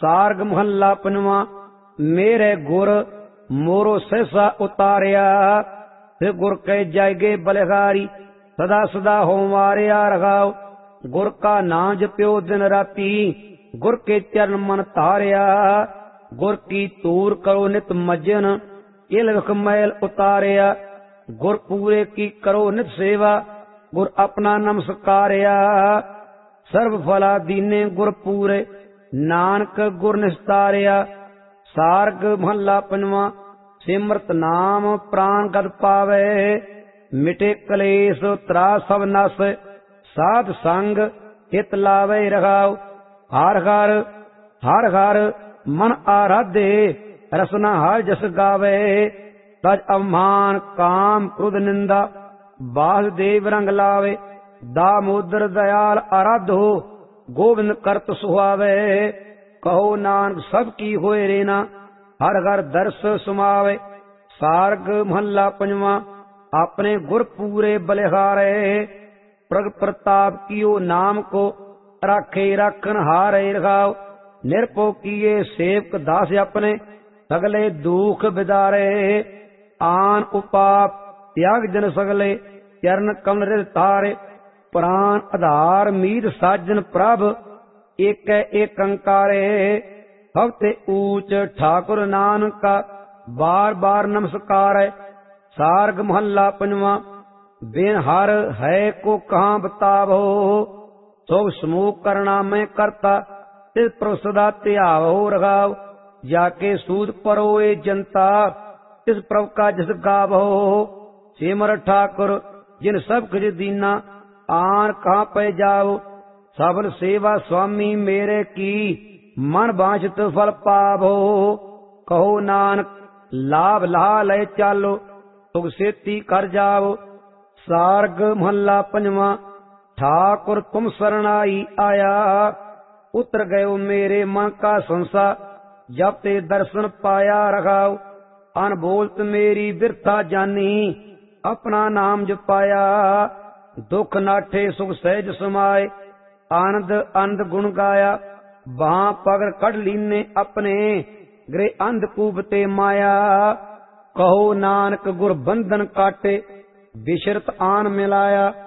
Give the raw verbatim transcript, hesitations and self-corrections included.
सार्ग महला पंजवा। मेरे गुर मोरो सहसा उतारिया, फिर गुर के जागे बलिहारी, सदा सदा हो मारिया रघाओ। गुर का नाम जप्यो दिन राती, गुर के चरण मन तारिया। गुर की तूर करो नित मज्जन, इल विख मैल उतारिया। गुर पूरे की करो नित सेवा, गुर अपना नमस्कारिया। सर्व फला दीने गुर पूरे, नानक गुर निस्तारिया। सार्ग महला पंजवा। सिमरत नाम प्राण गद पावे, मिटे कलेश त्रास सब नस। साध संग हित लावे रघाओ। हर हर हर हर मन आराधे, रसना हर जस गावे। तज अवमान काम क्रोध निंदा, वासुदेव रंग लावे। दामोदर दयाल आराधो, गोविंद करत सुहावे। कहो नानक सब की होए रेना, हर हर दर्श सुमावे। सार्ग महला पंजवा। अपने गुर पूरे बलिहारे, प्रग प्रताप कियो नाम को, राखे राखन हारे रघाओ। निरपो किए सेवक दास अपने, सगले दुख बिदारे। आन उपाप त्याग जन सगले, चरण कमल हृदय तारे। प्राण आधार मीत साजन प्रभ, एक एक अंकारे। भक्त ऊंच ठाकुर नानक, बार बार नमस्कार। सार्ग महला पंजवा। बिन हर है को कहाँ बतावो, सो समूह करना मैं करता, तिस प्रभु सदा त्यावो रघाओ। जाके सूद परोए जनता, तिस प्रभु का जस गावो। सिमर ठाकुर जिन सब कुछ दीना, आन कहाँ पे जाओ। सबल सेवा स्वामी मेरे की, मन बांछित फल पावो। कहो नानक लाभ ला ले चालो, तुग सेती कर जाओ। सार्ग महला पंजवा। ठाकुर तुम शरणाई आया, उतर गयो मेरे मन का संसा। जब ते दर्शन पाया रघाओ, अनबोलत मेरी बिरथा जानी, अपना नाम जपाया। दुख नाठे सुख सहज समाए, आनंद आनंद गुण गाया। बां पगर कढ़ लीने अपने, गृह अंधकूप ते माया। कहो नानक गुर बंधन काटे, बिशरत आन मिलाया।